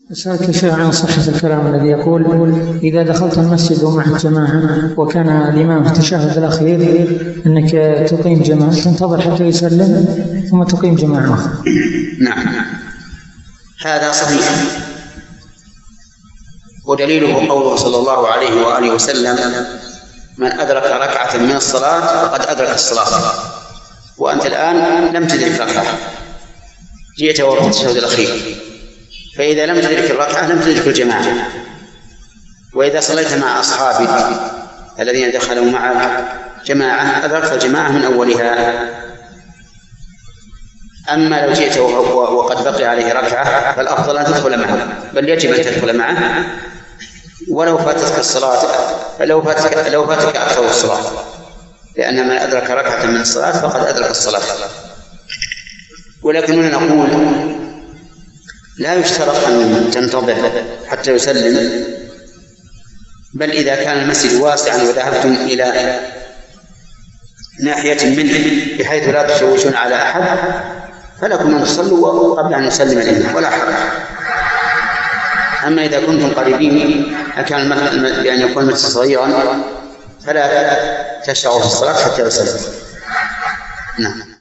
سألت شيء عن صحة الكلام الذي يقول إذا دخلت المسجد ومعك جماعة وكان الإمام في التشهد الأخير أنك تقيم جماعة تنتظر حتى يسلم ثم تقيم جماعة أخرى. نعم، هذا صحيح، ودليله قوله صلى الله عليه وآله وسلم: من أدرك ركعة من الصلاة فقد أدرك الصلاة. وأنت الآن لم تدرك ركعة، جئت وقت التشهد الأخير، فإذا لم تدرك الركعة لم تدرك الجماعة. وإذا صليت مع أصحابك الذين دخلوا معك جماعة أدركت الجماعة من أولها. أما لو جئت وقد بقي عليه ركعة فالأفضل أن تدخل معه، بل يجب أن تدخل معه ولو فاتتك الصلاة، لو فاتك أكثر الصلاة، لأن من أدرك ركعة من الصلاة فقد أدرك الصلاة. ولكننا نقول لا يشترط أن تنتظر حتى يسلم، بل إذا كان المسجد واسعا وذهبتم إلى ناحية منه بحيث لا تشوشون على أحد فلكم أن تصلوا قبل أن يسلم الإمام ولا حرج. أما إذا كنتم قريبين كان بأن يكون المسجد صغيرا فلا تشرعوا في الصلاة حتى يسلم. نعم.